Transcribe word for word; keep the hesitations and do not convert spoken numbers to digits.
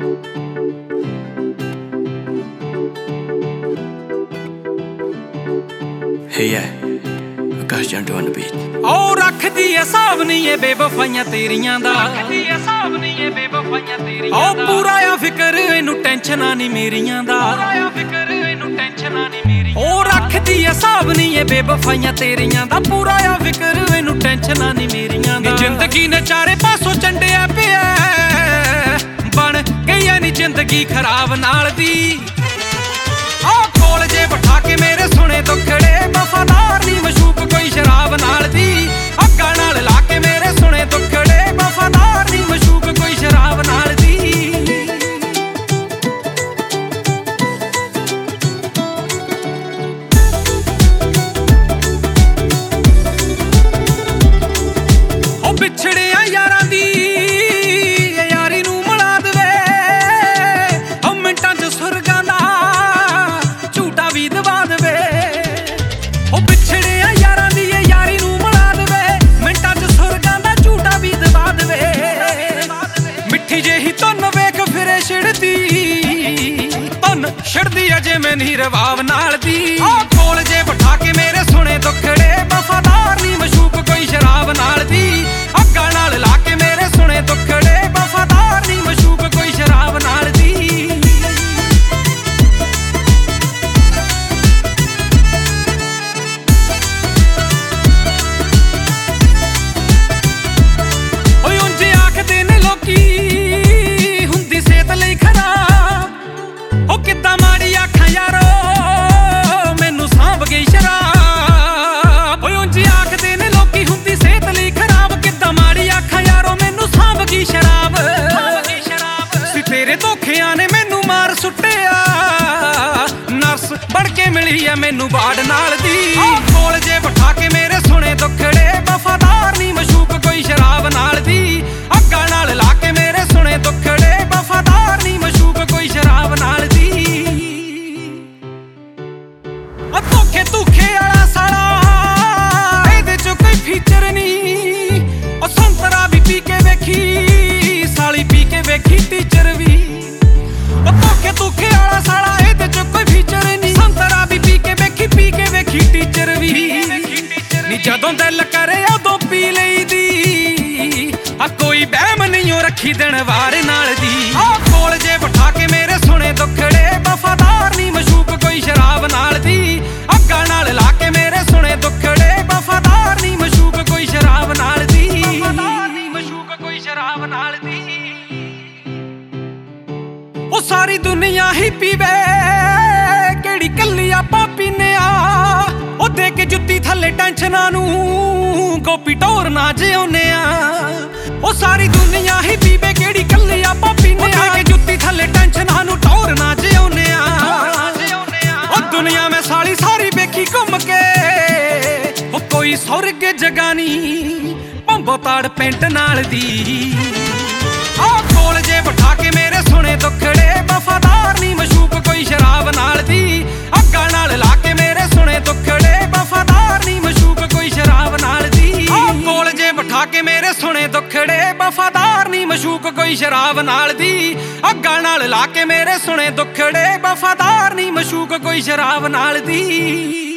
Hey yeah, Akash Jantu on the beat. ਉਹ ਰੱਖਦੀ ਐ ਹਿਸਾਬ ਨਹੀਂ ਏ ਬੇਵਫਾਈਆਂ ਤੇਰੀਆਂ ਦਾ, ਰੱਖਦੀ ਐ ਹਿਸਾਬ ਨਹੀਂ ਏ ਬੇਵਫਾਈਆਂ ਤੇਰੀਆਂ ਦਾ। ਉਹ ਪੂਰਾ ਆ ਫਿਕਰ ਇਹਨੂੰ ਟੈਨਸ਼ਨਾਂ ਨਹੀਂ ਮੇਰੀਆਂ ਦਾ, ਪੂਰਾ ਆ ਫਿਕਰ ਇਹਨੂੰ ਟੈਨਸ਼ਨਾਂ ਨਹੀਂ ਮੇਰੀਆਂ। ਉਹ ਰੱਖਦੀ ਐ ਹਿਸਾਬ ਨਹੀਂ ਏ ਬੇਵਫਾਈਆਂ ਤੇਰੀਆਂ ਦਾ, ਪੂਰਾ ਆ ਫਿਕਰ ਇਹਨੂੰ ਟੈਨਸ਼ਨਾਂ ਨਹੀਂ ਮੇਰੀਆਂ ਦਾ। ਜ਼ਿੰਦਗੀ ਨੇ ਚਾਰੇ ਪਾਸੋਂ ਚੰਡਿਆ ਪਿਆ, ਬਣ ਗਈ ਐ ਨੀ ਜ਼ਿੰਦਗੀ ਖਰਾਬ ਨਾਲ ਦੀ। ਆਹ ਕੋਲ ਜੇ ਬਿਠਾ ਕੇ ਮੇਰੇ ਸੁਣੇ ਦੁੱਖੜੇ, ਵਫਾਦਾਰ ਨੀ ਮਸ਼ੂਕ ਕੋਈ ਸ਼ਰਾਬ ਨਾਲ ਦੀ। ਅੱਗਾਂ ਨਾਲ ਲਾ ਕੇ ਮੇਰੇ ਸੁਣੇ ਦੁੱਖੜੇ, ਵਫਾਦਾਰ ਨੀ ਮਸ਼ੂਕ ਕੋਈ ਸ਼ਰਾਬ ਨਾਲ ਦੀ। ਉਹ ਵਿਛੜਿਆ ਯਾਰਾਂ ਦੀ ਯਾਰੀ ਨੂੰ ਮਿਲਾ ਦੇਵੇ, ਉਹ ਮਿੰਟਾਂ ਚ ਸੁਰਗਾਂ ਦਾ ਝੂਟਾ ਵੀ ਦਵਾ ਦੇਵੇ। ਉਹ ਵਿਛੜਿਆ ਯਾਰਾਂ ਦੀ ਯਾਰੀ ਨੂੰ ਮਿਲਾ ਦੇਵੇ, ਮਿੰਟਾਂ ਚ ਸੁਰਗਾਂ ਦਾ ਝੂਟਾ ਵੀ ਦਵਾ ਦੇਵੇ। ਮਿੱਠੀ ਜਿਹੀ ਧੁੰਨ ਵੇਖ ਫਿਰੇ ਛਿੜਦੀ, ਧੁੰਨ ਛਿੜਦੀ ਅਜੇ ਮੈਂ ਨੀ ਰਵਾਬ ਨਾਲ ਦੀ। ਆਹ ਕੋਲ ਜੇ ਬਿਠਾ ਕੇ ਮੇਰੇ ਸੁਣੇ ਦੁੱਖੜੇ, ਵਫਾਦਾਰ ਨੀ ਮਸ਼ੂਕ ਕੋਈ ਸ਼ਰਾਬ ਨਾਲ ਦੀ। ਅੱਗਾਂ ਨਾਲ ਲਾ ਕੇ ਮੇਰੇ ਸੁਣੇ ਦੁੱਖੜੇ, ਵਫਾਦਾਰ ਨੀ ਮਸ਼ੂਕ ਕੋਈ ਸ਼ਰਾਬ ਨਾਲ ਦੀ। ਓਏ ਉਂਝ ਆਖਦੇ ਨੇ ਲੋਕੀ ਹੁੰਦੀ ਸਿਹਤ ਲਈ ਖਰਾਬ, ਉਹ ਕਿੱਦਾਂ ਮਾੜੀ ਆਖਾਂ ਯਾਰੋ ਮੈਨੂੰ ਸਾਂਭ ਗਈ ਸ਼ਰਾਬ। ਓਏ ਉਂਝ ਆਖਦੇ ਨੇ ਲੋਕੀ ਹੁੰਦੀ ਸਿਹਤ ਲਈ ਖਰਾਬ, ਕਿੱਦਾਂ ਮਾੜੀ ਆਖਾਂ ਯਾਰੋ ਮੈਨੂੰ ਸਾਂਭ ਗਈ ਸ਼ਰਾਬ। ਸੀ ਤੇਰੇ ਧੋਖਿਆਂ ਨੇ ਮੈਨੂੰ ਮਾਰ ਸੁੱਟਿਆ, ਨਰਸ ਬਣ ਕੇ ਮਿਲੀ ਐ ਮੈਨੂੰ ਬਾੜ ਨਾਲ ਦੀ। ਆਹ ਕੋਲ ਜੇ ਬਿਠਾ ਕੇ ਮੇਰੇ ਸੁਣੇ ਦੁੱਖੜੇ, ਵਫਾਦਾਰ ਨੀ ਮਸ਼ੂਕ ਕੋਈ ਸ਼ਰਾਬ ਨਾਲ ਦੀ। ਅੱਗਾਂ ਨਾਲ ਲਾ ਕੇ ਮੇਰੇ ਸੁਣੇ ਦੁੱਖੜੇ, ਵਫਾਦਾਰ ਨੀ ਮਸ਼ੂਕ ਕੋਈ ਸ਼ਰਾਬ ਨਾਲ ਦੀ। ਆ ਧੋਖੇ ਧੂਖੇ ਵਾਲਾ ਸਾਲਾ, ਇਹਦੇ ਚ ਕੋਈ ਫੀਚਰ ਨਹੀਂ। ਉਹ ਸੰਤਰਾ ਵੀ ਪੀ ਕੇ ਵੇਖੀ, ਸਾਲੀ ਪੀ ਕੇ ਵੇਖੀ ਟੀਚਰ ਵੀ। ਉਹ ਧੋਖੇ ਧੂਖੇ ਵਾਲਾ ਸਾਲਾ, ਇਹਦੇ ਚ ਕੋਈ ਫੀਚਰ ਨਹੀਂ। ਸੰਤਰਾ ਵੀ ਪੀ ਕੇ ਵੇਖੀ, ਪੀ ਕੇ ਵੇਖੀ ਟੀਚਰ ਵੀ। ਨੀ ਜਦੋਂ ਦਿਲ ਕਰੇ ਉਦੋਂ ਪੀ ਲਈਦੀ, ਆ ਕੋਈ ਵਹਿਮ ਨਹੀਂ ਉਹ ਰੱਖੀ ਦਿਨ ਵਾਰ ਨਾਲ ਦੀ। ਆਹ ਕੋਲ ਜੇ ਬਿਠਾ ਕੇ ਮੇਰੇ ਸੁਣੇ ਦੁੱਖੜੇ, ਵਫਾਦਾਰ ਨੀ ਮਸ਼ੂਕ ਕੋਈ ਸ਼ਰਾਬ ਨਾਲ ਦੀ। ਅੱਗਾਂ ਨਾਲ ਲਾ ਕੇ ਮੇਰੇ ਸੁਣੇ ਦੁੱਖੜੇ, ਵਫਾਦਾਰ ਨੀ ਮਸ਼ੂਕ ਕੋਈ ਸ਼ਰਾਬ ਨਾਲ ਦੀ। ਵਫਾਦਾਰ ਨੀ ਮਸ਼ੂਕ ਕੋਈ ਸ਼ਰਾਬ ਨਾਲ ਦੀ। ਉਹ ਸਾਰੀ ਦੁਨੀਆ ਹੀ ਪੀਵੇ, ਕਿਹੜੀ ਕੱਲੀ ਆਪਾਂ ਪੀਨੇ ਆ। ਉਹ ਦੇ ਕੇ ਜੁੱਤੀ ਥੱਲੇ ਟੈਨਸ਼ਨਾਂ ਨੂੰ, ਗੋਪੀ ਟੋਰ ਨਾ ਜਿਉਨੇ ਆ। ਉਹ ਸਾਰੀ ਦੁਨੀਆ ਹੀ ਪੀਵੇ, ਕਿਹੜੀ ਕੱਲੀ ਆਪਾਂ ਪੀਨੇ ਆ। ਦੇ ਕੇ ਜੁੱਤੀ ਥੱਲੇ ਟੈਨਸ਼ਨਾਂ ਨੂੰ, ਟੋਰ ਨਾ ਜਿਉਨੇ ਆ। ਉਹ ਦੁਨੀਆ ਮੈਂ ਸਾਲੀ ਸਾਰੀ ਵੇਖੀ ਘੁੰਮ ਕੇ, ਉਹ ਕੋਈ ਸੁਰਗ ਜਗਾਨੀ ਭੰਬੋ ਤਾੜ ਪੈਂਟ ਨਾਲ ਦੀ। ਆਹ ਕੋਲ ਜੇ ਬਿਠਾ ਕੇ ਮੇਰੇ ਸੁਣੇ ਦੁੱਖੜੇ, ਵਫਾਦਾਰ ਨੀ ਮਸ਼ੂਕ ਕੋਈ ਸ਼ਰਾਬ ਨਾਲ ਦੀ। ਅੱਗਾਂ ਨਾਲ ਲਾ ਕੇ ਮੇਰੇ ਸੁਣੇ ਦੁੱਖੜੇ, ਵਫਾਦਾਰ ਨੀ ਮਸ਼ੂਕ ਕੋਈ ਸ਼ਰਾਬ ਨਾਲ ਦੀ। ਆਹ ਕੋਲ ਜੇ ਬਿਠਾ ਕੇ ਮੇਰੇ ਸੁਣੇ ਦੁੱਖੜੇ, ਵਫਾਦਾਰ ਨੀ ਮਸ਼ੂਕ ਕੋਈ ਸ਼ਰਾਬ ਨਾਲ ਦੀ। ਅੱਗਾਂ ਨਾਲ ਲਾ ਕੇ ਮੇਰੇ ਸੁਣੇ ਦੁੱਖੜੇ, ਵਫਾਦਾਰ ਨੀ ਮਸ਼ੂਕ ਕੋਈ ਸ਼ਰਾਬ ਨਾਲ ਦੀ।